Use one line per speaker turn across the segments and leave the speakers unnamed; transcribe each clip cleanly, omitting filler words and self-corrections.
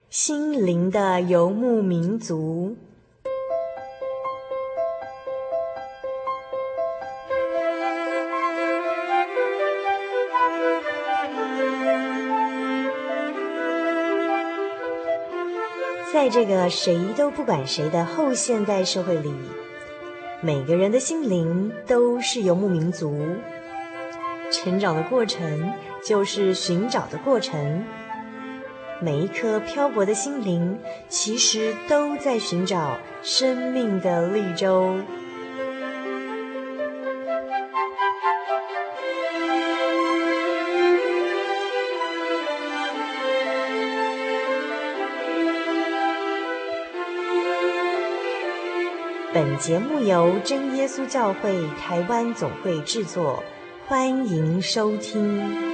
心灵的游牧民族。在这个谁都不管谁的后现代社会里，每个人的心灵都是游牧民族。成长的过程就是寻找的过程，每一颗漂泊的心灵其实都在寻找生命的绿洲。本节目由真耶稣教会台湾总会制作，欢迎收听。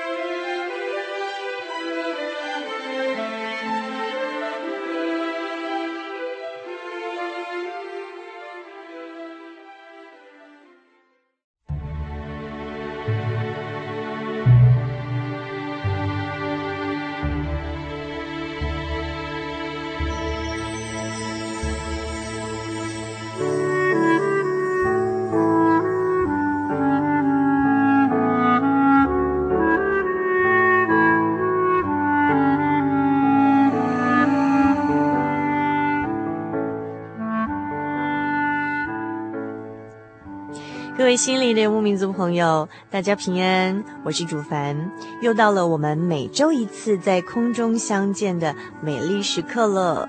各位心灵的游牧民族朋友，大家平安，我是主凡，又到了我们每周一次在空中相见的美丽时刻了。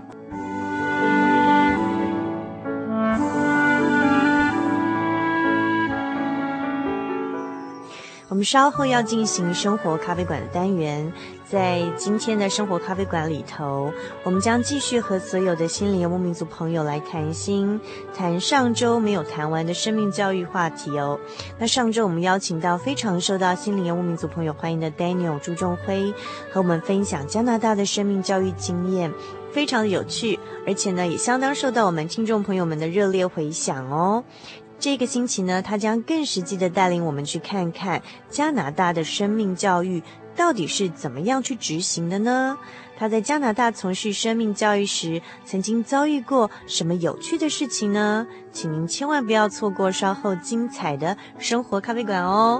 我们稍后要进行生活咖啡馆的单元，在今天的生活咖啡馆里头，我们将继续和所有的心灵游牧民族朋友来谈心，谈上周没有谈完的生命教育话题哦。那上周我们邀请到非常受到心灵游牧民族朋友欢迎的 Daniel 朱仲辉，和我们分享加拿大的生命教育经验，非常的有趣，而且呢也相当受到我们听众朋友们的热烈回响哦。这个星期呢，他将更实际的带领我们去看看加拿大的生命教育到底是怎么样去执行的呢？他在加拿大从事生命教育时，曾经遭遇过什么有趣的事情呢？请您千万不要错过稍后精彩的生活咖啡馆哦。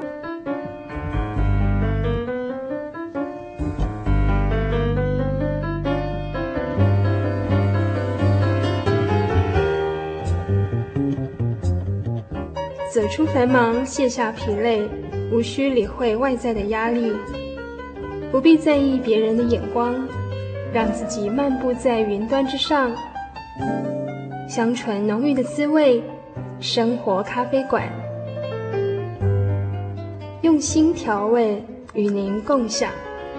走出繁忙，卸下疲累，无需理会外在的压力，不必在意别人的眼光，让自己漫步在云端之上，香醇浓郁的滋味，生活咖啡馆，用心调味，与您共享。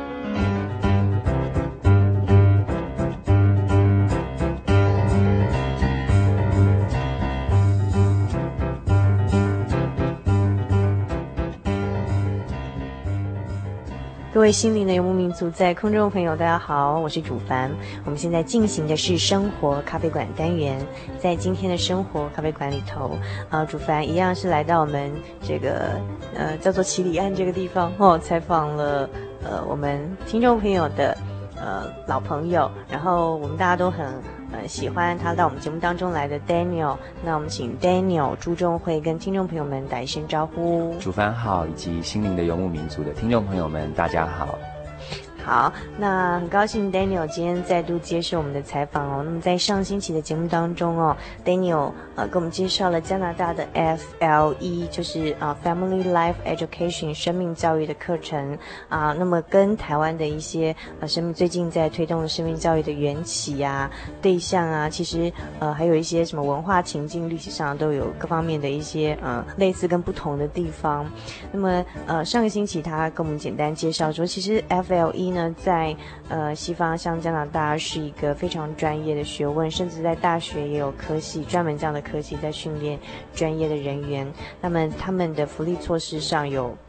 各位心灵的游牧民族在空中的朋友大家好，我是主凡。我们现在进行的是生活咖啡馆单元，在今天的生活咖啡馆里头主凡一样是来到我们这个叫做奇里岸这个地方采访了我们听众朋友的老朋友，然后我们大家都很喜欢他到我们节目当中来的 Daniel。 那我们请 Daniel 朱仲辉跟听众朋友们打一声招呼。
主凡好，以及心灵的游牧民族的听众朋友们大家好。
好，那很高兴 Daniel 今天再度接受我们的采访哦。那么在上星期的节目当中Daniel 给我们介绍了加拿大的 FLE， 就是Family Life Education 生命教育的课程那么跟台湾的一些生命最近在推动的生命教育的缘起对象其实还有一些什么文化情境历史上都有各方面的一些类似跟不同的地方。那么上个星期他跟我们简单介绍说，其实 FLE 呢在西方像加拿大是一个非常专业的学问，甚至在大学也有科系，专门这样的科系在训练专业的人员。那么他们的福利措施上有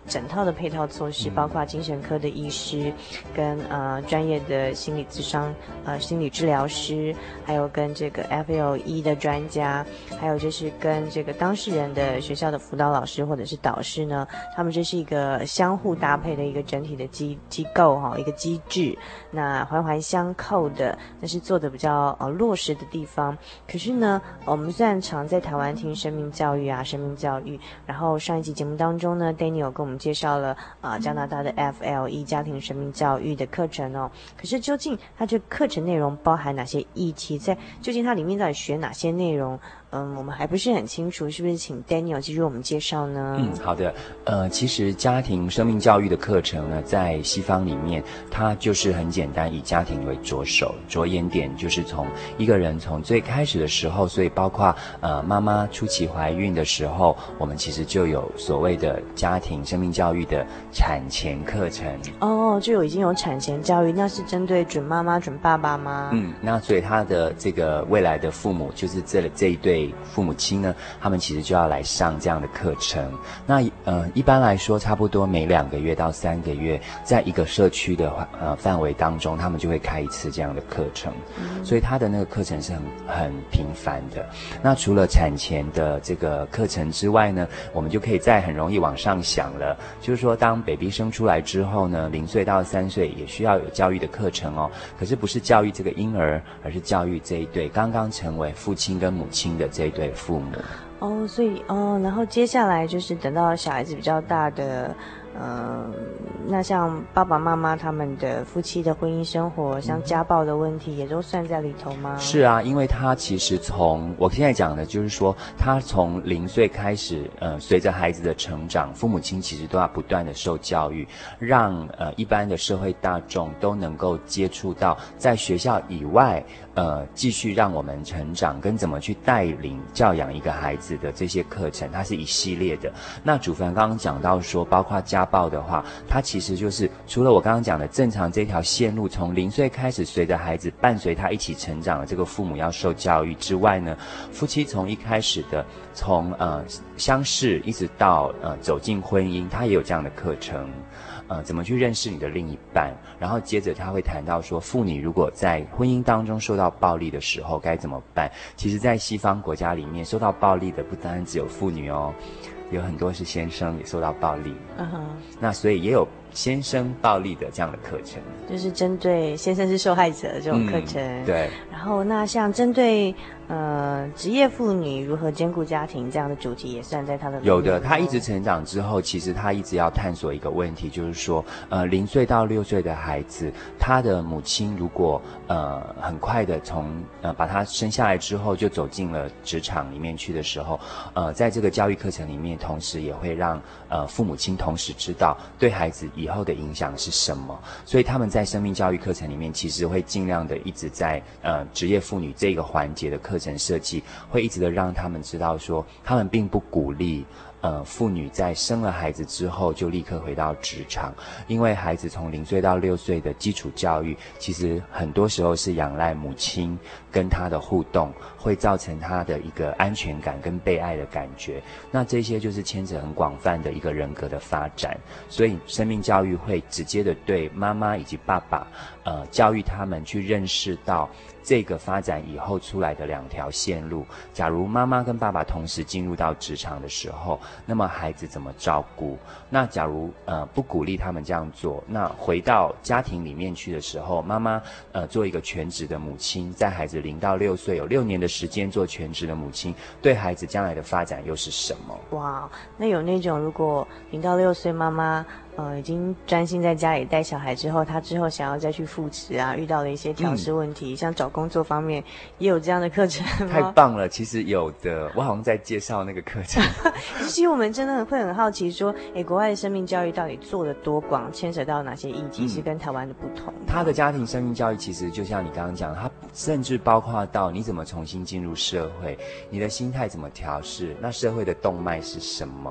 整套的配套措施，包括精神科的医师，跟专业的心理咨商心理治疗师，还有跟这个 FLE 的专家，还有就是跟这个当事人的学校的辅导老师或者是导师呢，他们这是一个相互搭配的一个整体的机构一个机制，那环环相扣的，那是做的比较落实的地方。可是呢，我们虽然常在台湾听生命教育生命教育，然后上一集节目当中呢 Danny 有跟我们介绍了加拿大的 FLE 家庭生命教育的课程可是究竟它这个课程内容包含哪些议题，在究竟它里面到底学哪些内容，我们还不是很清楚，是不是请 Daniel 继续为我们介绍呢？
好的。其实家庭生命教育的课程呢，在西方里面，它就是很简单，以家庭为着眼点就是从一个人从最开始的时候，所以包括妈妈初期怀孕的时候，我们其实就有所谓的家庭生命教育的产前课程。
就已经有产前教育，那是针对准妈妈、准爸爸吗？
那所以他的这个未来的父母，就是这一对父母亲呢，他们其实就要来上这样的课程。那一般来说，差不多每2个月到3个月，在一个社区的范围当中，他们就会开一次这样的课程。所以他的那个课程是很频繁的。那除了产前的这个课程之外呢，我们就可以再很容易往上想了，就是说当 baby 生出来之后呢，0岁到3岁也需要有教育的课程可是不是教育这个婴儿，而是教育这一对刚刚成为父亲跟母亲的这一对父母。
所以然后接下来就是等到小孩子比较大的那像爸爸妈妈他们的夫妻的婚姻生活，像家暴的问题也都算在里头吗？
是啊，因为他其实我现在讲的就是说，他从0岁开始，随着孩子的成长，父母亲其实都要不断的受教育，让一般的社会大众都能够接触到在学校以外继续让我们成长跟怎么去带领教养一个孩子的这些课程，它是一系列的。那主凡刚刚讲到说，包括家暴的话，它其实就是除了我刚刚讲的正常这条线路，从0岁开始随着孩子伴随他一起成长的这个父母要受教育之外呢，夫妻从一开始的从相识一直到走进婚姻，他也有这样的课程。怎么去认识你的另一半，然后接着他会谈到说，妇女如果在婚姻当中受到暴力的时候该怎么办。其实在西方国家里面，受到暴力的不单只有妇女有很多是先生也受到暴力。那所以也有先生暴力的这样的课程，
就是针对先生是受害者的这种课程。
对。
然后那像针对职业妇女如何兼顾家庭这样的主题也算在他的
有的。他一直成长之后，其实他一直要探索一个问题，就是说0岁到6岁的孩子，他的母亲如果很快的把他生下来之后就走进了职场里面去的时候，在这个教育课程里面，同时也会让父母亲同时知道对孩子以后的影响是什么。所以他们在生命教育课程里面，其实会尽量的一直在职业妇女这个环节的课程设计，会一直的让他们知道说，他们并不鼓励妇女在生了孩子之后就立刻回到职场，因为孩子从0岁到6岁的基础教育，其实很多时候是仰赖母亲跟他的互动，会造成他的一个安全感跟被爱的感觉。那这些就是牵扯很广泛的一个人格的发展，所以生命教育会直接的对妈妈以及爸爸教育他们去认识到这个发展以后出来的2条线路。假如妈妈跟爸爸同时进入到职场的时候，那么孩子怎么照顾？那假如不鼓励他们这样做，那回到家庭里面去的时候，妈妈做一个全职的母亲，在孩子0到6岁有6年的时间做全职的母亲，对孩子将来的发展又是什么？
哇，那有那种如果0到6岁妈妈已经专心在家里带小孩之后，他之后想要再去复职遇到了一些调试问题，像找工作方面也有这样的课程吗？
太棒了，其实有的，我好像在介绍那个课程。
其实我们真的会很好奇说，国外的生命教育到底做得多广，牵扯到哪些议题是跟台湾的不同的？
他的家庭生命教育其实就像你刚刚讲，他甚至包括到你怎么重新进入社会，你的心态怎么调试，那社会的动脉是什么？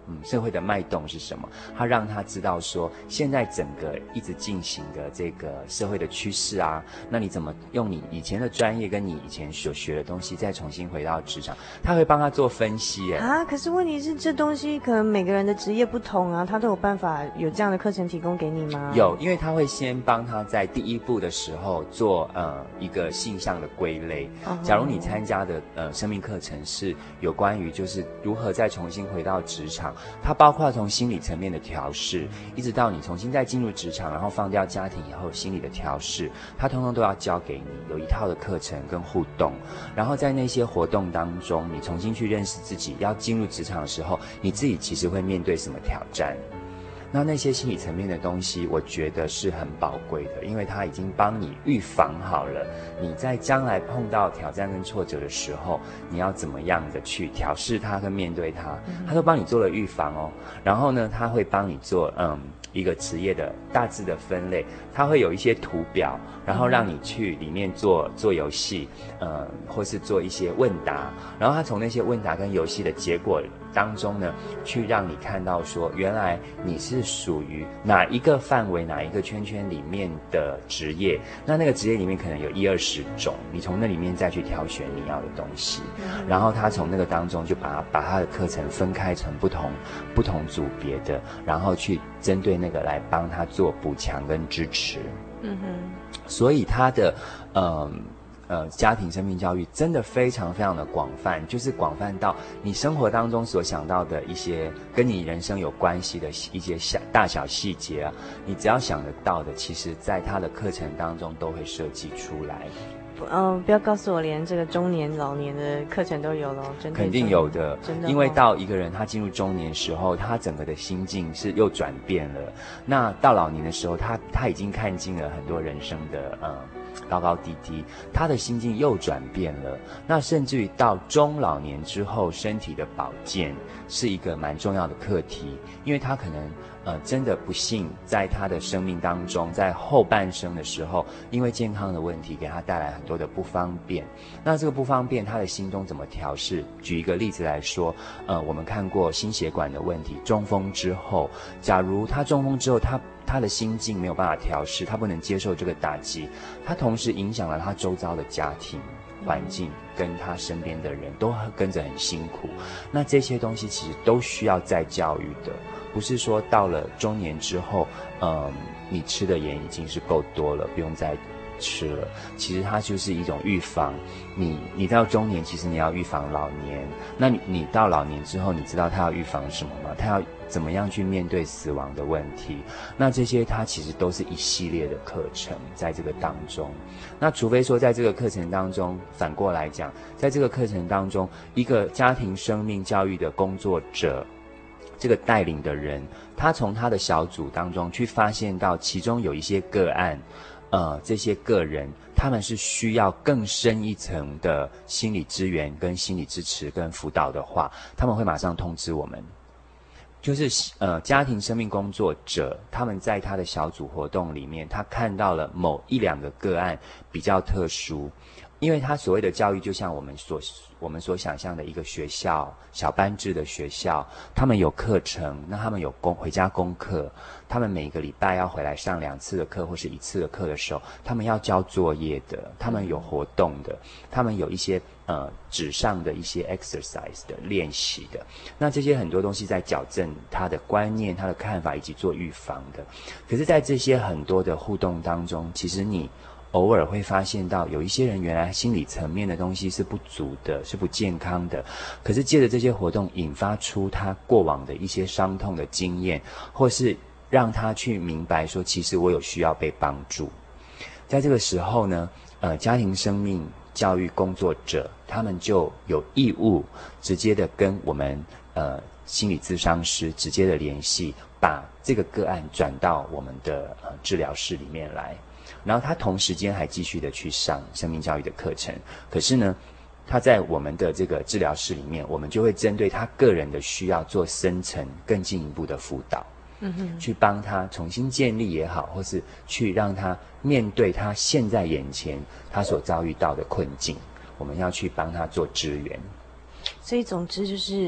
社会的脉动是什么，他让他知道说现在整个一直进行的这个社会的趋势啊，那你怎么用你以前的专业跟你以前所学的东西再重新回到职场，他会帮他做分析耶。
可是问题是这东西可能每个人的职业不同啊，他都有办法有这样的课程提供给你吗？
有，因为他会先帮他在第一步的时候做一个性向的归类。假如你参加的生命课程是有关于就是如何再重新回到职场，它包括从心理层面的调试，一直到你重新再进入职场，然后放掉家庭以后心理的调试，它通通都要教给你，有一套的课程跟互动。然后在那些活动当中，你重新去认识自己，要进入职场的时候，你自己其实会面对什么挑战。那些心理层面的东西，我觉得是很宝贵的，因为它已经帮你预防好了，你在将来碰到挑战跟挫折的时候，你要怎么样的去调试它跟面对它，它都帮你做了预防哦。然后呢，它会帮你做一个职业的大致的分类，它会有一些图表，然后让你去里面做游戏，或是做一些问答，然后它从那些问答跟游戏的结果当中呢，去让你看到说，原来你是属于哪一个范围、哪一个圈圈里面的职业，那个职业里面可能有10-20种，你从那里面再去挑选你要的东西，然后他从那个当中就把他的课程分开成不同组别的，然后去针对那个来帮他做补强跟支持。所以他的家庭生命教育真的非常非常的广泛，就是广泛到你生活当中所想到的一些跟你人生有关系的一些大小细节啊，你只要想得到的，其实在他的课程当中都会设计出来。
不要告诉我连这个中年老年的课程都有了，真的
肯定有的，
真的
因为到一个人他进入中年时候，他整个的心境是又转变了。那到老年的时候，他已经看尽了很多人生的高高低低，他的心境又转变了。那甚至于到中老年之后，身体的保健是一个蛮重要的课题，因为他可能真的不幸在他的生命当中，在后半生的时候，因为健康的问题给他带来很多的不方便。那这个不方便，他的心中怎么调试？举一个例子来说，我们看过心血管的问题，中风之后，假如他中风之后，他的心境没有办法调试，他不能接受这个打击，他同时影响了他周遭的家庭环境，跟他身边的人都跟着很辛苦。那这些东西其实都需要再教育的，不是说到了中年之后，你吃的盐已经是够多了，不用再吃了。其实它就是一种预防。你到中年，其实你要预防老年。那你到老年之后，你知道他要预防什么吗？他要怎么样去面对死亡的问题？那这些它其实都是一系列的课程在这个当中。那除非说在这个课程当中，反过来讲，在这个课程当中，一个家庭生命教育的工作者，这个带领的人，他从他的小组当中去发现到其中有一些个案，这些个人他们是需要更深一层的心理资源跟心理支持跟辅导的话，他们会马上通知我们。就是家庭生命工作者，他们在他的小组活动里面，他看到了某1-2个个案比较特殊。因为他所谓的教育，就像我们所想象的一个学校，小班制的学校，他们有课程，那他们有回家功课，他们每个礼拜要回来上2次的课或是1次的课的时候，他们要交作业的，他们有活动的，他们有一些纸上的一些 exercise 的练习的，那这些很多东西在矫正他的观念、他的看法以及做预防的。可是在这些很多的互动当中，其实你偶尔会发现到有一些人原来心理层面的东西是不足的，是不健康的，可是借着这些活动引发出他过往的一些伤痛的经验，或是让他去明白说其实我有需要被帮助。在这个时候呢，家庭生命教育工作者他们就有义务直接的跟我们心理咨商师直接的联系，把这个个案转到我们的治疗室里面来。然后他同时间还继续的去上生命教育的课程，可是呢，他在我们的这个治疗室里面，我们就会针对他个人的需要做深层更进一步的辅导，去帮他重新建立也好，或是去让他面对他现在眼前他所遭遇到的困境，我们要去帮他做支援。
所以总之就是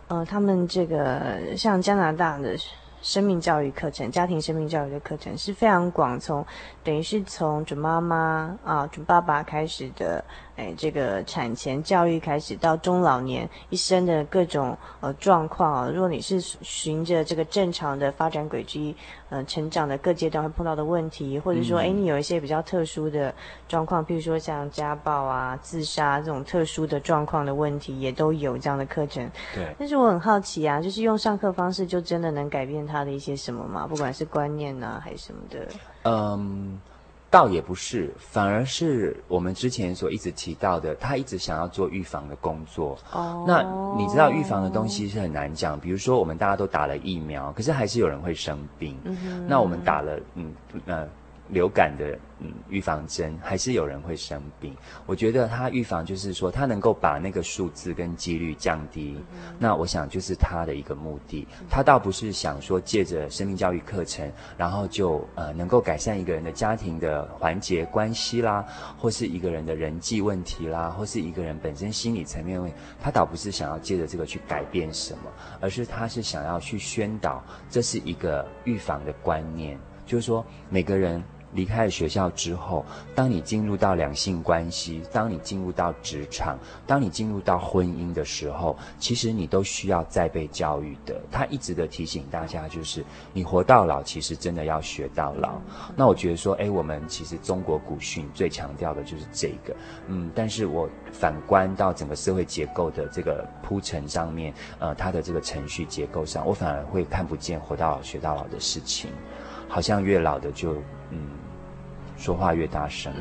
他们这个像加拿大的生命教育课程，家庭生命教育的课程是非常广，等于是从准妈妈啊、准爸爸开始的，这个产前教育开始到中老年一生的各种状况啊。如果你是循着这个正常的发展轨迹，成长的各阶段会碰到的问题，或者说你有一些比较特殊的状况，譬如说像家暴啊、自杀这种特殊的状况的问题，也都有这样的课程。
对。
但是我很好奇啊，就是用上课方式就真的能改变他的一些什么吗？不管是观念啊还是什么的。
倒也不是，反而是我们之前所一直提到的，他一直想要做预防的工作。那你知道预防的东西是很难讲，比如说我们大家都打了疫苗，可是还是有人会生病。那我们打了流感的预防针，还是有人会生病。我觉得他预防就是说，他能够把那个数字跟几率降低。那我想就是他的一个目的。他倒不是想说借着生命教育课程，然后就能够改善一个人的家庭的环节关系啦，或是一个人的人际问题啦，或是一个人本身心理层面问题。他倒不是想要借着这个去改变什么，而是他是想要去宣导，这是一个预防的观念，就是说每个人离开了学校之后，当你进入到两性关系，当你进入到职场，当你进入到婚姻的时候，其实你都需要再被教育的。他一直的提醒大家，就是你活到老，其实真的要学到老。那我觉得说，我们其实中国古训最强调的就是这个。但是我反观到整个社会结构的这个铺陈上面，它的这个程序结构上，我反而会看不见活到老学到老的事情，好像越老的就说话越大声。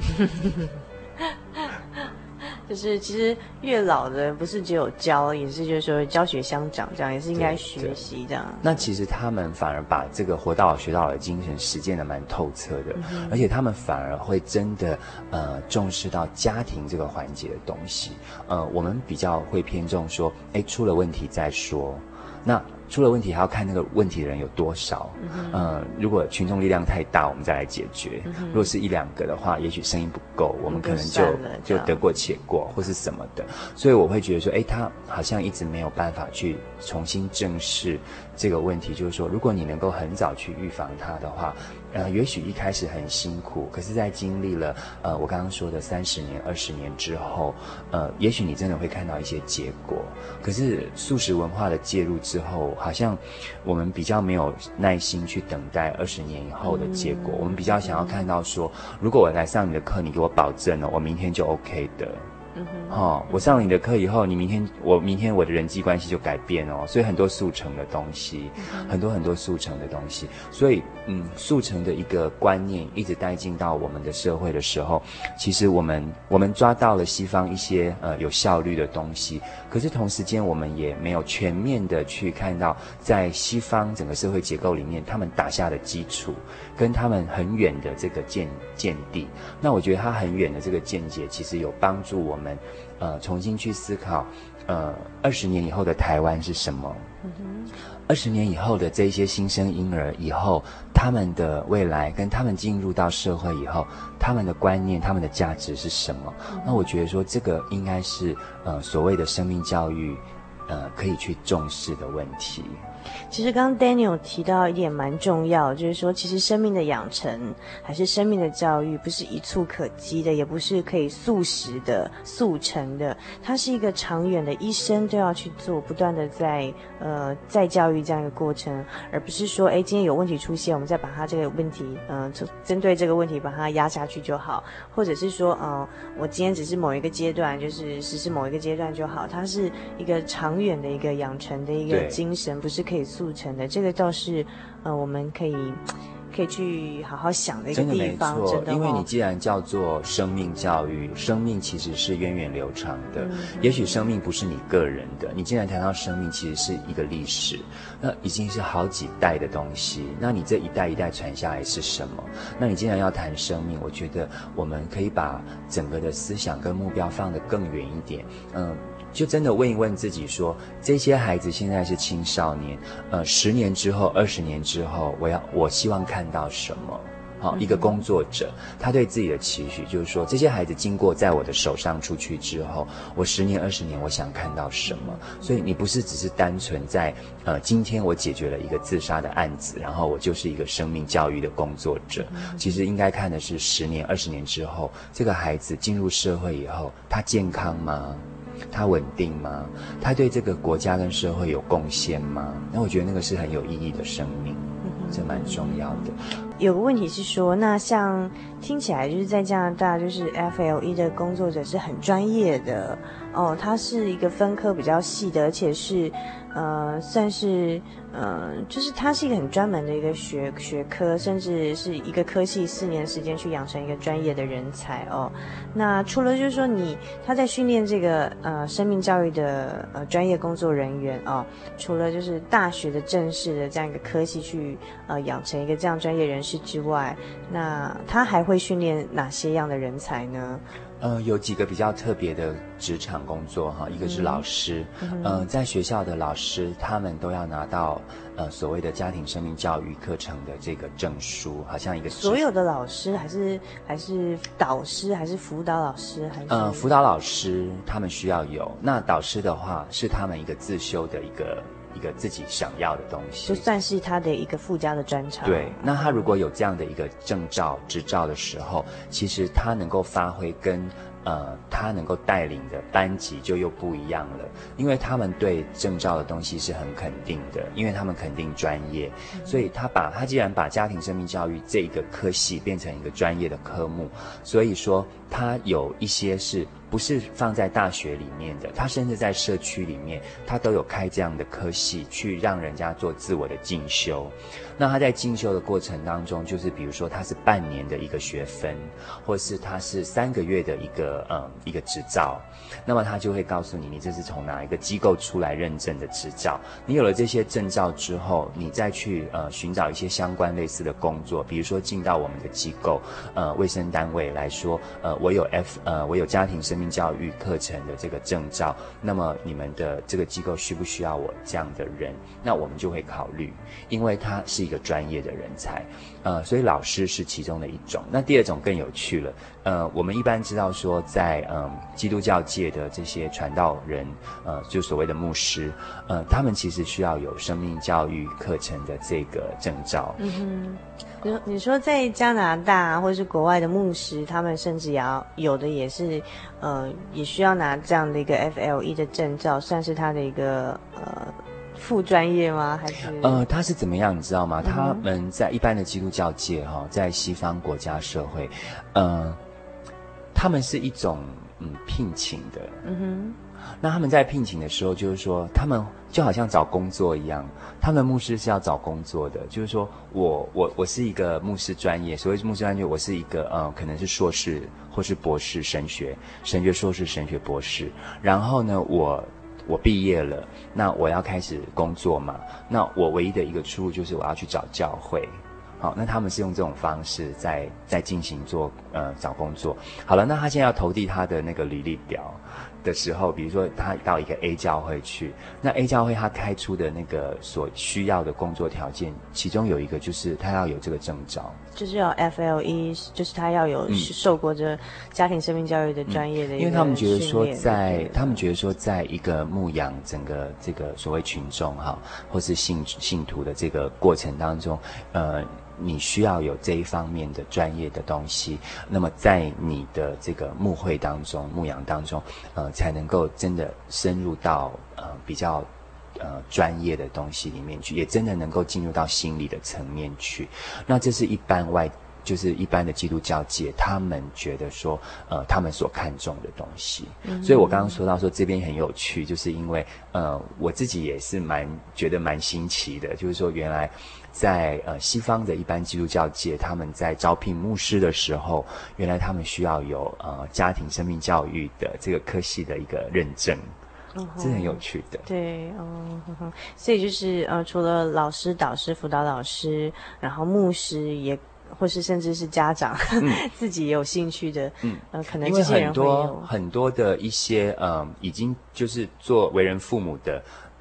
就是其实越老的不是只有教，也是就是说教学相长，这样也是应该学习这样。
那其实他们反而把这个活到老学到老的精神实践的蛮透彻的，而且他们反而会真的重视到家庭这个环节的东西。我们比较会偏重说，出了问题再说。那出了问题还要看那个问题的人有多少。如果群众力量太大，我们再来解决。如果是一两个的话，也许声音不够，我们可能就得过且过或是什么的。所以我会觉得说，他好像一直没有办法去重新正视这个问题，就是说，如果你能够很早去预防它的话，也许一开始很辛苦，可是在经历了我刚刚说的30年、20年之后，也许你真的会看到一些结果。可是素食文化的介入之后，好像我们比较没有耐心去等待20年以后的结果。我们比较想要看到说，如果我来上你的课，你给我保证了，我明天就 OK 的。我上了你的课以后，明天我的人际关系就改变哦。所以很多速成的东西，很多速成的东西。所以速成的一个观念一直带进到我们的社会的时候，其实我们抓到了西方一些有效率的东西，可是同时间我们也没有全面的去看到在西方整个社会结构里面他们打下的基础跟他们很远的这个见地。那我觉得他很远的这个见解其实有帮助我们重新去思考20年以后的台湾是什么。20年以后的这一些新生婴儿以后，他们的未来跟他们进入到社会以后，他们的观念、他们的价值是什么？那我觉得说这个应该是所谓的生命教育可以去重视的问题。
其实刚刚 Daniel 提到一点蛮重要，就是说其实生命的养成还是生命的教育不是一蹴可及的，也不是可以速食的速成的，它是一个长远的，一生都要去做，不断的在教育这样一个过程，而不是说今天有问题出现，我们再把它这个问题针对这个问题把它压下去就好，或者是说我今天只是某一个阶段，就是实施某一个阶段就好，它是一个长远的一个养成的一个精神，不是可以速成的。这个倒是我们可以去好好想的一个地方。
真的没错，因为你既然叫做生命教育，生命其实是源远流长的。也许生命不是你个人的，你既然谈到生命，其实是一个历史，那已经是好几代的东西。那你这一代一代传下来是什么？那你既然要谈生命，我觉得我们可以把整个的思想跟目标放得更远一点。就真的问一问自己说，这些孩子现在是青少年，10年之后、20年之后，我希望看到什么？ 一个工作者，他对自己的期许就是说，这些孩子经过在我的手上出去之后，我10年20年我想看到什么。所以你不是只是单纯在今天我解决了一个自杀的案子，然后我就是一个生命教育的工作者，其实应该看的是10年20年之后，这个孩子进入社会以后，他健康吗？他稳定吗？他对这个国家跟社会有贡献吗？那我觉得那个是很有意义的生命，这蛮重要的。
有个问题是说，那像听起来就是在加拿大，就是 FLE 的工作者是很专业的哦，他是一个分科比较细的，而且是算是就是它是一个很专门的一个学科，甚至是一个科系4年时间去养成一个专业的人才哦。那除了就是说他在训练这个生命教育的专业工作人员哦，除了就是大学的正式的这样一个科系去养成一个这样专业人士之外，那他还会训练哪些样的人才呢？
有几个比较特别的职场工作哈，一个是老师，在学校的老师，他们都要拿到所谓的家庭生命教育课程的这个证书，好像一个
所有的老师还是导师还是辅导老师还是
辅导老师他们需要有，那导师的话是他们一个自修的一个自己想要的东西，
就算是他的一个附加的专长。
对，那他如果有这样的一个证照执照的时候，其实他能够发挥跟他能够带领的班级就又不一样了，因为他们对证照的东西是很肯定的，因为他们肯定专业，所以他既然把家庭生命教育这一个科系变成一个专业的科目，所以说他有一些是不是放在大学里面的，他甚至在社区里面他都有开这样的科系去让人家做自我的进修。那他在进修的过程当中，就是比如说他是半年的一个学分，或是他是3个月的一个执照，那么他就会告诉你，你这是从哪一个机构出来认证的执照。你有了这些证照之后，你再去寻找一些相关类似的工作，比如说进到我们的机构卫生单位来说，我有家庭生命教育课程的这个证照，那么你们的这个机构需不需要我这样的人？那我们就会考虑，因为他是一个专业的人才，所以老师是其中的一种。那第二种更有趣了，我们一般知道说在基督教界的这些传道人，就所谓的牧师，他们其实需要有生命教育课程的这个证照。
你说在加拿大或是国外的牧师，他们甚至有的也是也需要拿这样的一个 FLE 的证照，算是他的一个副专业吗？还是
他是怎么样你知道吗？他们在一般的基督教界在西方国家社会，他们是一种聘请的。那他们在聘请的时候，就是说他们就好像找工作一样，他们的牧师是要找工作的，就是说我是一个牧师专业，所谓牧师专业，我是一个可能是硕士或是博士神学硕士神学博士，然后呢我毕业了，那我要开始工作嘛，那我唯一的一个出路就是我要去找教会。好，那他们是用这种方式在进行找工作。好了，那他现在要投递他的那个履历表的时候，比如说他到一个 A 教会去，那 A 教会他开出的那个所需要的工作条件，其中有一个就是他要有这个证照，
就是要 FLE， 就是他要有受过这家庭生命教育的专业的一个训练。
因为他们觉得说在一个牧养整个这个所谓群众或是信徒的这个过程当中，你需要有这一方面的专业的东西，那么在你的这个牧会当中、牧养当中，才能够真的深入到比较专业的东西里面去，也真的能够进入到心理的层面去。那这是就是一般的基督教界，他们觉得说，他们所看重的东西。所以我刚刚说到说这边很有趣，就是因为我自己也是觉得蛮新奇的，就是说原来在西方的一般基督教界，他们在招聘牧师的时候，原来他们需要有家庭生命教育的这个科系的一个认证。这是很有趣的。
对，所以就是除了老师、导师、辅导老师，然后牧师也。或是甚至是家长自己也有兴趣的，可能这些人会有
因为很多的一些已经就是做为人父母的，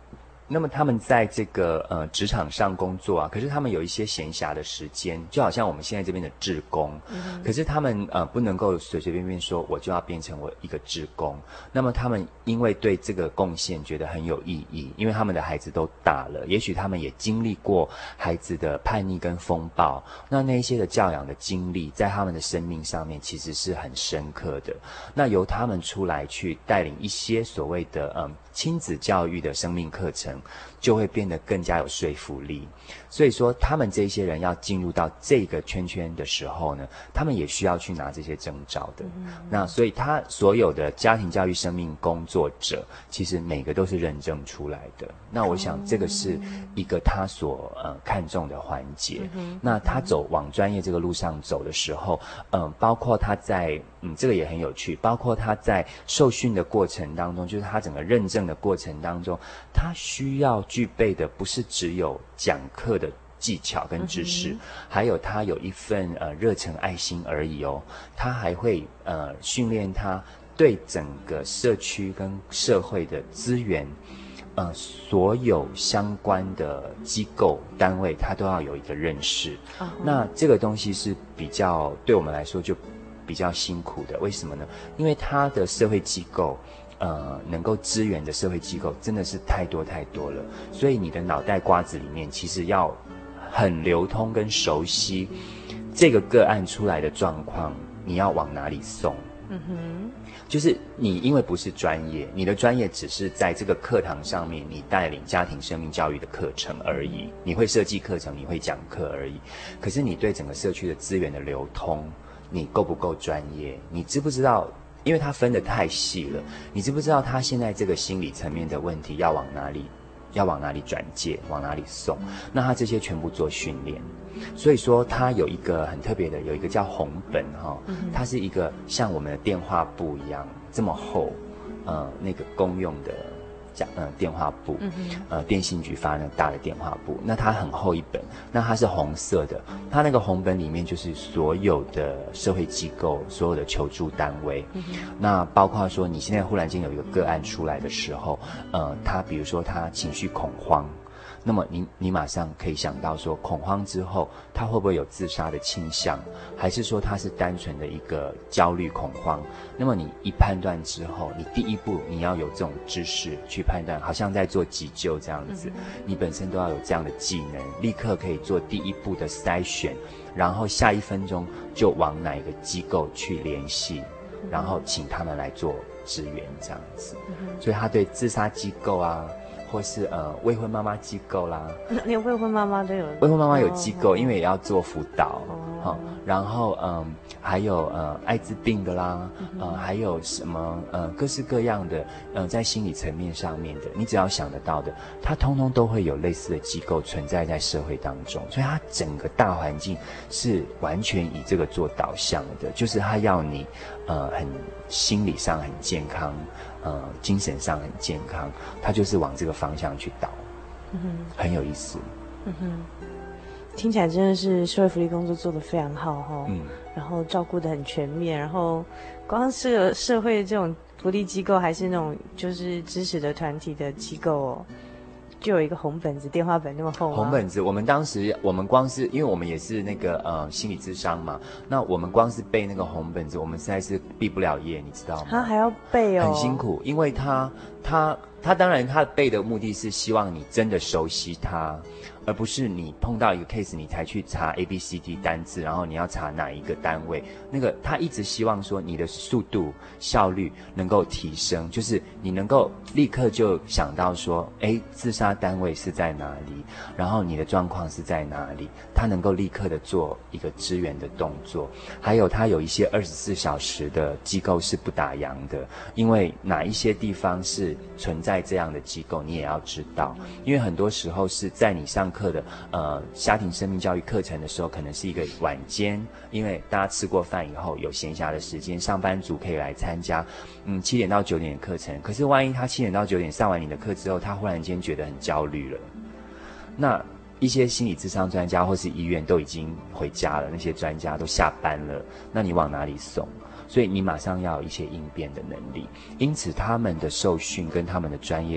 那么他们在这个职场上工作啊，可是他们有一些闲暇的时间，就好像我们现在这边的志工，可是他们不能够随随便便说我就要变成我一个志工。那么他们因为对这个贡献觉得很有意义，因为他们的孩子都大了，也许他们也经历过孩子的叛逆跟风暴，那一些的教养的经历在他们的生命上面其实是很深刻的。那由他们出来去带领一些所谓的亲子教育的生命课程，就会变得更加有说服力。所以说他们这些人要进入到这个圈圈的时候呢，他们也需要去拿这些证照的。那所以他所有的家庭教育生命工作者，其实每个都是认证出来的。那我想这个是一个他所看重的环节。那他往专业这个路上走的时候，包括他在这个也很有趣，包括他在受训的过程当中，就是他整个认证的过程当中，他需要具备的不是只有讲课的技巧跟知识，还有他有一份热忱爱心而已哦。他还会训练他对整个社区跟社会的资源，所有相关的机构单位，他都要有一个认识。那这个东西是比较对我们来说就比较辛苦的。为什么呢？因为他的社会机构能够支援的社会机构真的是太多太多了，所以你的脑袋瓜子里面其实要很流通跟熟悉这个个案出来的状况，你要往哪里送。就是你因为不是专业，你的专业只是在这个课堂上面你带领家庭生命教育的课程而已，你会设计课程，你会讲课而已。可是你对整个社区的资源的流通，你够不够专业？你知不知道？因为它分得太细了，你知不知道他现在这个心理层面的问题要往哪里转介，往哪里送？那他这些全部做训练。所以说他有一个很特别的，有一个叫红本它是一个像我们的电话簿一样这么厚，那个公用的电话簿，电信局发那个大的电话簿，那它很厚一本，那它是红色的，它那个红本里面就是所有的社会机构，所有的求助单位，那包括说你现在忽然间有一个个案出来的时候，他比如说他情绪恐慌。那么你马上可以想到说，恐慌之后他会不会有自杀的倾向，还是说他是单纯的一个焦虑恐慌？那么你一判断之后，你第一步你要有这种知识去判断，好像在做急救这样子，你本身都要有这样的技能，立刻可以做第一步的筛选，然后下1分钟就往哪一个机构去联系，然后请他们来做支援这样子。所以他对自杀机构啊，或是未婚妈妈机构啦，
连未婚妈妈都有，
未婚妈妈有机构，因为也要做辅导，然后还有艾滋病的啦，还有什么各式各样的在心理层面上面的，你只要想得到的，它通通都会有类似的机构存在在社会当中，所以它整个大环境是完全以这个做导向的，就是它要你很心理上很健康，精神上很健康，它就是往这个方向去导，很有意思。
听起来真的是社会福利工作做得非常好然后照顾得很全面，然后光是社会这种福利机构，还是那种就是支持的团体的机构就有一个红本子，电话本那么厚吗？
红本子，我们当时我们光是因为我们也是那个心理咨商嘛，那我们光是背那个红本子，我们实在是毕不了业，你知道吗？
他还要背
很辛苦，因为他当然他背的目的是希望你真的熟悉它，而不是你碰到一个 case 你才去查 ABCD 单字，然后你要查哪一个单位。那个他一直希望说你的速度效率能够提升，就是你能够立刻就想到说，自杀单位是在哪里，然后你的状况是在哪里，他能够立刻的做一个支援的动作。还有他有一些24小时的机构是不打烊的，因为哪一些地方是存在这样的机构，你也要知道，因为很多时候是在你上课的家庭生命教育课程的时候，可能是一个晚间，因为大家吃过饭以后有闲暇的时间，上班族可以来参加7点到9点的课程。可是万一他7点到9点上完你的课之后，他忽然间觉得很焦虑了，那一些心理咨商专家或是医院都已经回家了，那些专家都下班了，那你往哪里送？所以你马上要有一些应变的能力。因此他们的受训跟他们的专业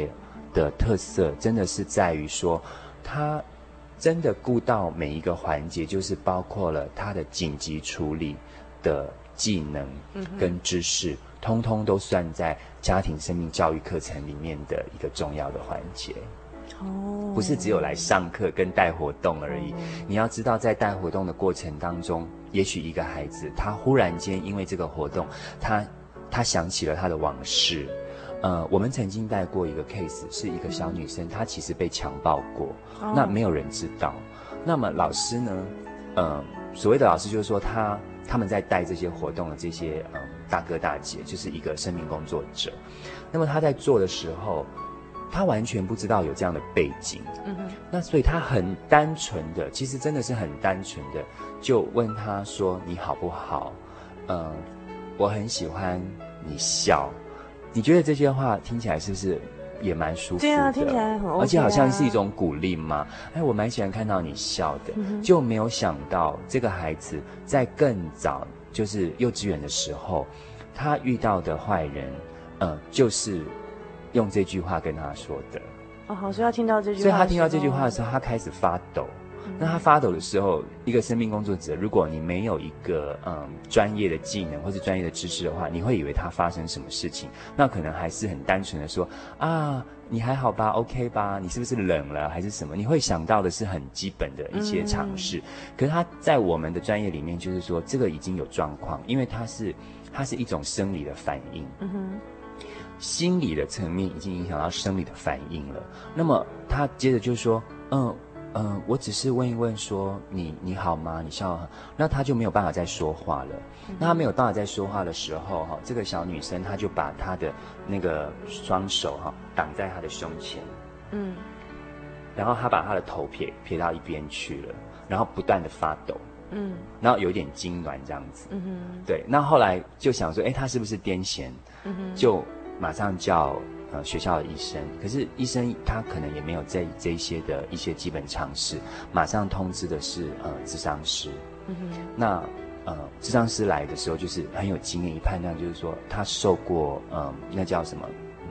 的特色真的是在于说，他真的顾到每一个环节，就是包括了他的紧急处理的技能跟知识，通通都算在家庭生命教育课程里面的一个重要的环节。不是只有来上课跟带活动而已。你要知道，在带活动的过程当中，也许一个孩子他忽然间因为这个活动，他想起了他的往事。我们曾经带过一个 case， 是一个小女生，她其实被强暴过，那没有人知道。那么老师呢，所谓的老师就是说他们在带这些活动的这些大哥大姐，就是一个生命工作者。那么他在做的时候，他完全不知道有这样的背景，那所以他很单纯的，其实真的是很单纯的，就问他说：“你好不好？我很喜欢你笑。”你觉得这些话听起来是不是也蛮舒服的？
对啊，听起来很 OK 啊，
而且好像是一种鼓励嘛。哎，我蛮喜欢看到你笑的，就没有想到这个孩子在更早，就是幼稚园的时候，他遇到的坏人，就是用这句话跟他说的。
好，所以他听到这句话，
所以他听到这句话的时候，他开始发抖。那他发抖的时候，一个生命工作者，如果你没有一个专业的技能或是专业的知识的话，你会以为他发生什么事情，那可能还是很单纯的说啊，你还好吧 ，OK 吧，你是不是冷了还是什么？你会想到的是很基本的一些常识。可是他在我们的专业里面，就是说这个已经有状况，因为它是一种生理的反应。心理的层面已经影响到生理的反应了。那么他接着就说，我只是问一问说你好吗？你笑，那他就没有办法再说话了。那他没有办法再说话的时候，这个小女生她就把她的那个双手挡在她的胸前，然后她把她的头撇到一边去了，然后不断的发抖，然后有点痉挛这样子，对。那后来就想说，她是不是癫痫？就马上叫学校的医生，可是医生他可能也没有这一些的一些基本常识，马上通知的是諮商师。那諮商师来的时候就是很有经验，一判断就是说他受过那叫什么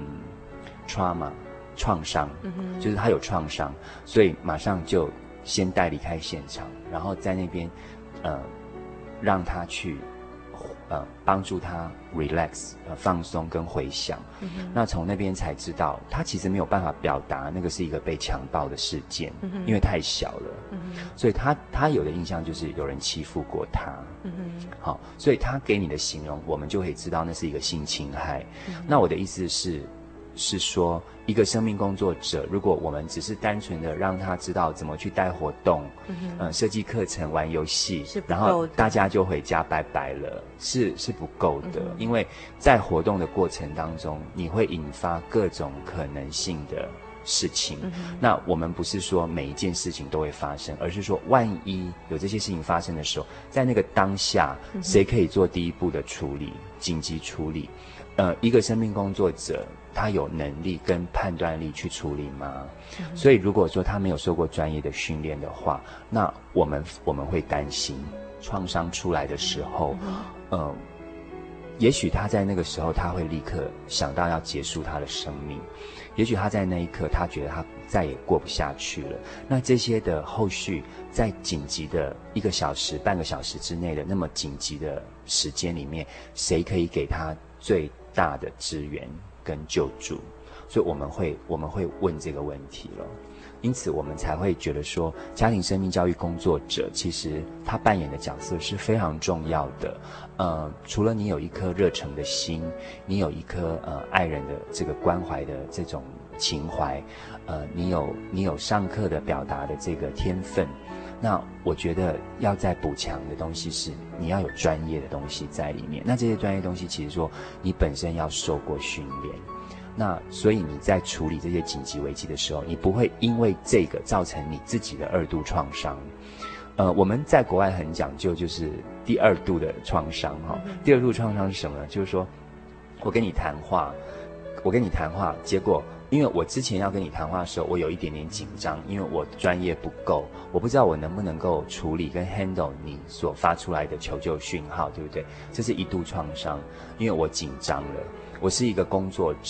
trauma 创伤，就是他有创伤，所以马上就先带离开现场，然后在那边让他去帮助他 relax 放松跟回想。那从那边才知道他其实没有办法表达那个是一个被强暴的事件，因为太小了，所以他有的印象就是有人欺负过他。好，所以他给你的形容我们就可以知道那是一个性侵害。那我的意思是说，一个生命工作者，如果我们只是单纯的让他知道怎么去带活动，设计课程、玩游戏，然后大家就回家拜拜了，是不够的。因为在活动的过程当中，你会引发各种可能性的事情。那我们不是说每一件事情都会发生，而是说万一有这些事情发生的时候，在那个当下，谁可以做第一步的处理、紧急处理？一个生命工作者，他有能力跟判断力去处理吗？所以如果说他没有受过专业的训练的话，那我们会担心创伤出来的时候，也许他在那个时候他会立刻想到要结束他的生命，也许他在那一刻他觉得他再也过不下去了。那这些的后续在紧急的1个小时、半个小时之内的那么紧急的时间里面，谁可以给他最大的支援跟救助？所以我们会问这个问题了。因此我们才会觉得说，家庭生命教育工作者其实他扮演的角色是非常重要的。除了你有一颗热诚的心，你有一颗爱人的这个关怀的这种情怀，你有上课的表达的这个天分，那我觉得要再补强的东西是你要有专业的东西在里面。那这些专业东西其实说你本身要受过训练，那所以你在处理这些紧急危机的时候，你不会因为这个造成你自己的2度创伤。我们在国外很讲究，就是第2度的创伤第2度创伤是什么呢？就是说我跟你谈话，结果因为我之前要跟你谈话的时候，我有一点点紧张，因为我专业不够，我不知道我能不能够处理跟 handle 你所发出来的求救讯号，对不对？这是1度创伤，因为我紧张了，我是一个工作者，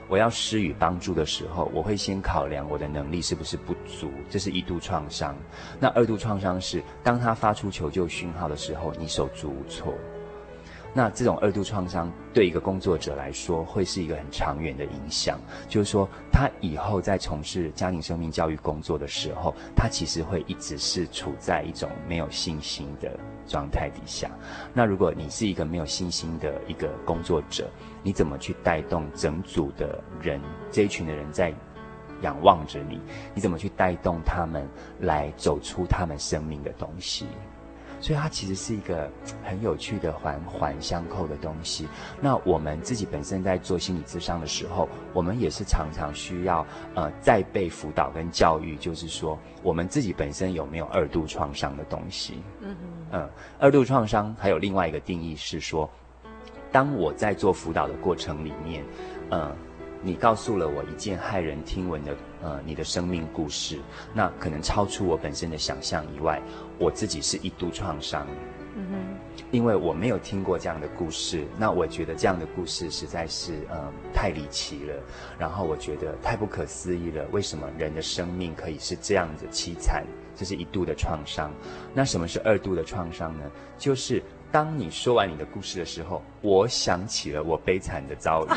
我要施予帮助的时候，我会先考量我的能力是不是不足，这是一度创伤。那二度创伤是当他发出求救讯号的时候，你手足无措。那这种二度创伤对一个工作者来说会是一个很长远的影响，就是说他以后在从事家庭生命教育工作的时候，他其实会一直是处在一种没有信心的状态底下。那如果你是一个没有信心的一个工作者，你怎么去带动整组的人，这一群的人在仰望着你，你怎么去带动他们来走出他们生命的东西？所以它其实是一个很有趣的环环相扣的东西。那我们自己本身在做心理咨商的时候，我们也是常常需要再被辅导跟教育，就是说我们自己本身有没有二度创伤的东西。二度创伤还有另外一个定义是说，当我在做辅导的过程里面，你告诉了我一件骇人听闻的你的生命故事，那可能超出我本身的想象以外，我自己是一度创伤。因为我没有听过这样的故事，那我觉得这样的故事实在是太离奇了，然后我觉得太不可思议了，为什么人的生命可以是这样子凄惨？这是一度的创伤。那什么是二度的创伤呢？就是当你说完你的故事的时候，我想起了我悲惨的遭遇。